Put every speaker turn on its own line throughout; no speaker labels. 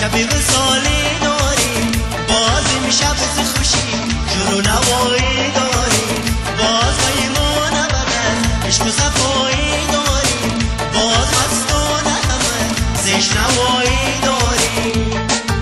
شب وصالی داریم، باز امشب ز خوشی جور و نوایی داریم، باز پیمان ابد عشق و صفایی داریم، باز مستان همه زش نوایی داریم.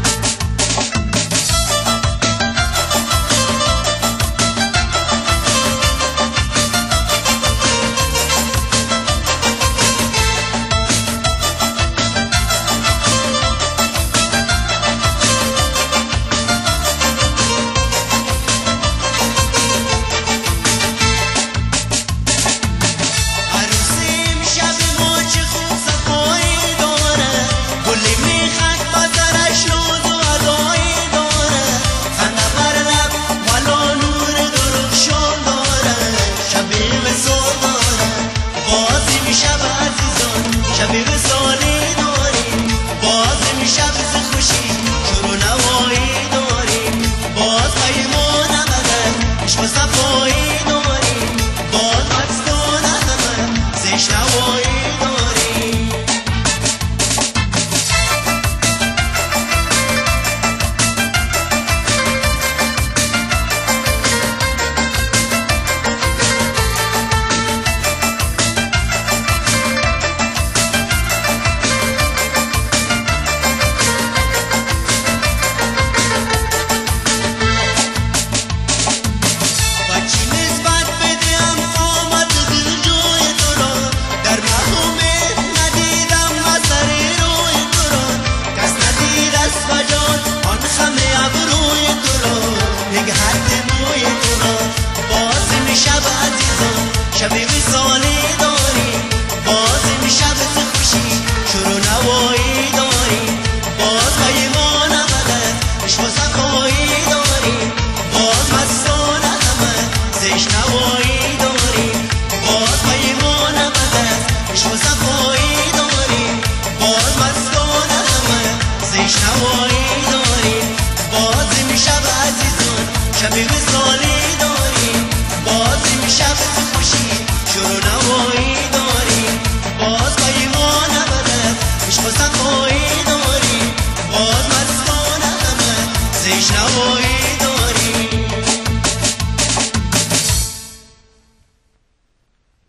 شب وصالی داریم، باز امشب ز خوشی جور و نوایی داریم، باز پیمان ابد عشق و صفایی داریم، باز مستان همه زش نوایی داریم. شب عزیزان شب وصالی داریم، باز امشب ز خوشی شور و نوایی داریم، باز پیمان ابد عشق و صفایی داریم، باز مستان همه زش نوایی داریم، باز پیمان ابد عشق و صفایی داریم، باز مستان همه زش نوایی داریم، باز امشب عزیزان شب وصالی داریم، باز امشب ز خوشی شور و نوایی داریم، باز پیمان ابد عشق و صفایی داریم، باز مستان همه زش نوایی